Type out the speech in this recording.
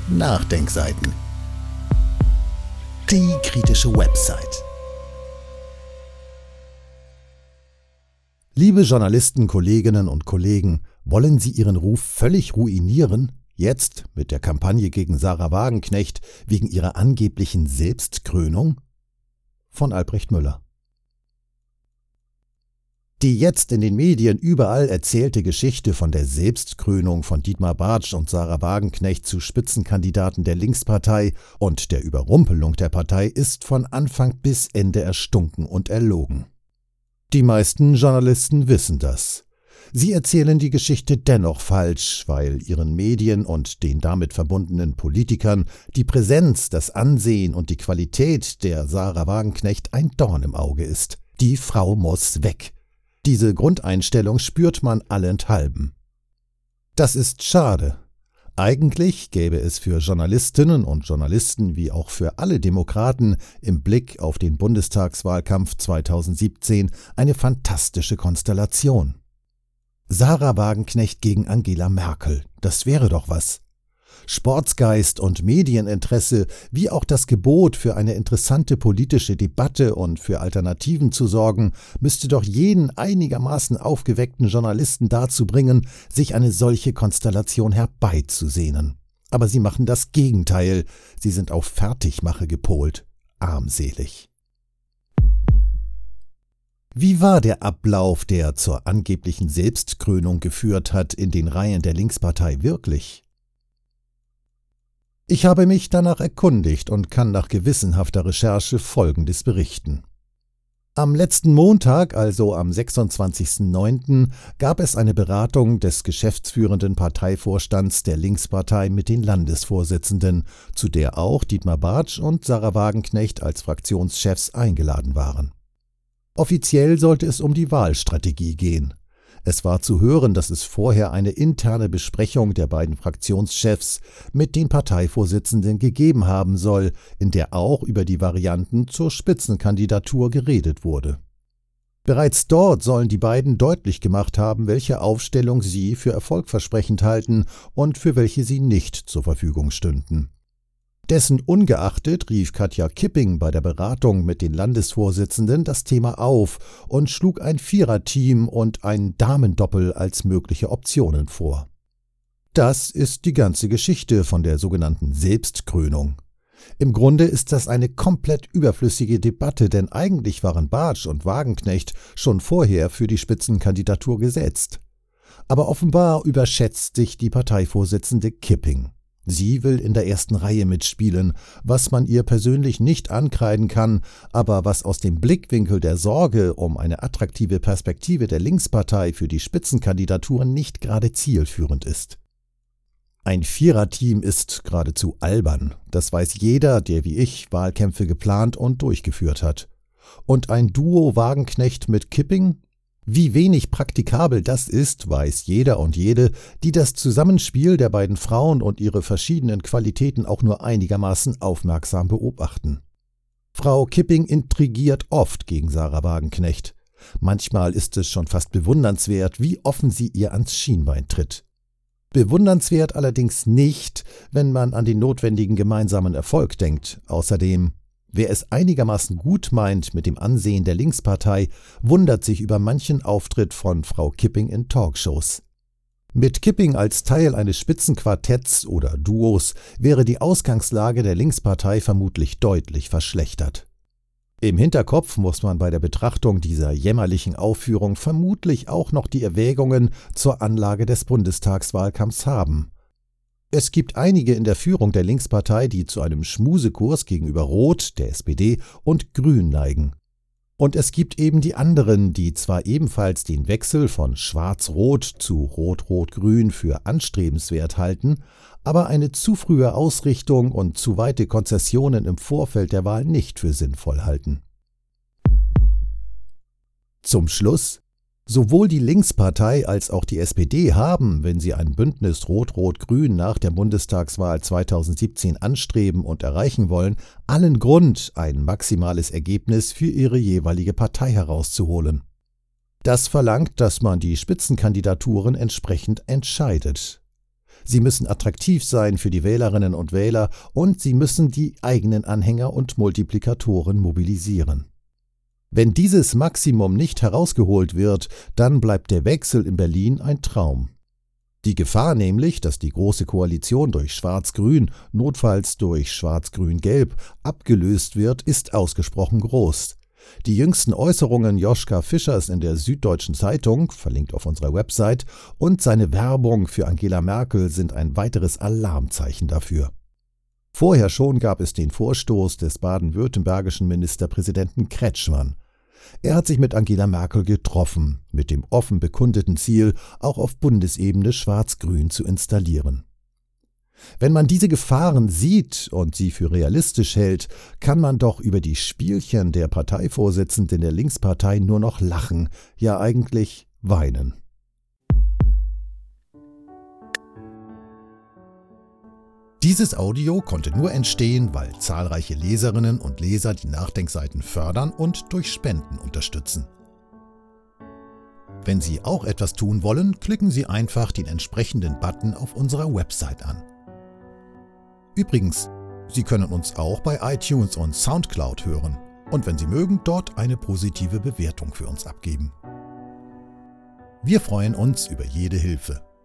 Nachdenkseiten. Die kritische Website. Liebe Journalisten, Kolleginnen und Kollegen, wollen Sie Ihren Ruf völlig ruinieren? Jetzt mit der Kampagne gegen Sarah Wagenknecht wegen ihrer angeblichen Selbstkrönung? Von Albrecht Müller. Die jetzt in den Medien überall erzählte Geschichte von der Selbstkrönung von Dietmar Bartsch und Sarah Wagenknecht zu Spitzenkandidaten der Linkspartei und der Überrumpelung der Partei ist von Anfang bis Ende erstunken und erlogen. Die meisten Journalisten wissen das. Sie erzählen die Geschichte dennoch falsch, weil ihren Medien und den damit verbundenen Politikern die Präsenz, das Ansehen und die Qualität der Sarah Wagenknecht ein Dorn im Auge ist. Die Frau muss weg. Diese Grundeinstellung spürt man allenthalben. Das ist schade. Eigentlich gäbe es für Journalistinnen und Journalisten wie auch für alle Demokraten im Blick auf den Bundestagswahlkampf 2017 eine fantastische Konstellation. Sarah Wagenknecht gegen Angela Merkel, das wäre doch was. Sportsgeist und Medieninteresse, wie auch das Gebot, für eine interessante politische Debatte und für Alternativen zu sorgen, müsste doch jeden einigermaßen aufgeweckten Journalisten dazu bringen, sich eine solche Konstellation herbeizusehnen. Aber sie machen das Gegenteil, sie sind auf Fertigmache gepolt. Armselig. Wie war der Ablauf, der zur angeblichen Selbstkrönung geführt hat, in den Reihen der Linkspartei wirklich? Ich habe mich danach erkundigt und kann nach gewissenhafter Recherche Folgendes berichten. Am letzten Montag, also am 26.09., gab es eine Beratung des geschäftsführenden Parteivorstands der Linkspartei mit den Landesvorsitzenden, zu der auch Dietmar Bartsch und Sarah Wagenknecht als Fraktionschefs eingeladen waren. Offiziell sollte es um die Wahlstrategie gehen. Es war zu hören, dass es vorher eine interne Besprechung der beiden Fraktionschefs mit den Parteivorsitzenden gegeben haben soll, in der auch über die Varianten zur Spitzenkandidatur geredet wurde. Bereits dort sollen die beiden deutlich gemacht haben, welche Aufstellung sie für erfolgversprechend halten und für welche sie nicht zur Verfügung stünden. Dessen ungeachtet rief Katja Kipping bei der Beratung mit den Landesvorsitzenden das Thema auf und schlug ein Viererteam und ein Damendoppel als mögliche Optionen vor. Das ist die ganze Geschichte von der sogenannten Selbstkrönung. Im Grunde ist das eine komplett überflüssige Debatte, denn eigentlich waren Bartsch und Wagenknecht schon vorher für die Spitzenkandidatur gesetzt. Aber offenbar überschätzt sich die Parteivorsitzende Kipping. Sie will in der ersten Reihe mitspielen, was man ihr persönlich nicht ankreiden kann, aber was aus dem Blickwinkel der Sorge um eine attraktive Perspektive der Linkspartei für die Spitzenkandidaturen nicht gerade zielführend ist. Ein Viererteam ist geradezu albern, das weiß jeder, der wie ich Wahlkämpfe geplant und durchgeführt hat. Und ein Duo Wagenknecht mit Kipping? Wie wenig praktikabel das ist, weiß jeder und jede, die das Zusammenspiel der beiden Frauen und ihre verschiedenen Qualitäten auch nur einigermaßen aufmerksam beobachten. Frau Kipping intrigiert oft gegen Sarah Wagenknecht. Manchmal ist es schon fast bewundernswert, wie offen sie ihr ans Schienbein tritt. Bewundernswert allerdings nicht, wenn man an den notwendigen gemeinsamen Erfolg denkt. Außerdem: Wer es einigermaßen gut meint mit dem Ansehen der Linkspartei, wundert sich über manchen Auftritt von Frau Kipping in Talkshows. Mit Kipping als Teil eines Spitzenquartetts oder Duos wäre die Ausgangslage der Linkspartei vermutlich deutlich verschlechtert. Im Hinterkopf muss man bei der Betrachtung dieser jämmerlichen Aufführung vermutlich auch noch die Erwägungen zur Anlage des Bundestagswahlkampfs haben. Es gibt einige in der Führung der Linkspartei, die zu einem Schmusekurs gegenüber Rot, der SPD, und Grün neigen. Und es gibt eben die anderen, die zwar ebenfalls den Wechsel von Schwarz-Rot zu Rot-Rot-Grün für anstrebenswert halten, aber eine zu frühe Ausrichtung und zu weite Konzessionen im Vorfeld der Wahl nicht für sinnvoll halten. Zum Schluss: Sowohl die Linkspartei als auch die SPD haben, wenn sie ein Bündnis Rot-Rot-Grün nach der Bundestagswahl 2017 anstreben und erreichen wollen, allen Grund, ein maximales Ergebnis für ihre jeweilige Partei herauszuholen. Das verlangt, dass man die Spitzenkandidaturen entsprechend entscheidet. Sie müssen attraktiv sein für die Wählerinnen und Wähler und sie müssen die eigenen Anhänger und Multiplikatoren mobilisieren. Wenn dieses Maximum nicht herausgeholt wird, dann bleibt der Wechsel in Berlin ein Traum. Die Gefahr nämlich, dass die Große Koalition durch Schwarz-Grün, notfalls durch Schwarz-Grün-Gelb, abgelöst wird, ist ausgesprochen groß. Die jüngsten Äußerungen Joschka Fischers in der Süddeutschen Zeitung, verlinkt auf unserer Website, und seine Werbung für Angela Merkel sind ein weiteres Alarmzeichen dafür. Vorher schon gab es den Vorstoß des baden-württembergischen Ministerpräsidenten Kretschmann. Er hat sich mit Angela Merkel getroffen, mit dem offen bekundeten Ziel, auch auf Bundesebene Schwarz-Grün zu installieren. Wenn man diese Gefahren sieht und sie für realistisch hält, kann man doch über die Spielchen der Parteivorsitzenden der Linkspartei nur noch lachen, ja eigentlich weinen. Dieses Audio konnte nur entstehen, weil zahlreiche Leserinnen und Leser die Nachdenkseiten fördern und durch Spenden unterstützen. Wenn Sie auch etwas tun wollen, klicken Sie einfach den entsprechenden Button auf unserer Website an. Übrigens, Sie können uns auch bei iTunes und Soundcloud hören und wenn Sie mögen, dort eine positive Bewertung für uns abgeben. Wir freuen uns über jede Hilfe.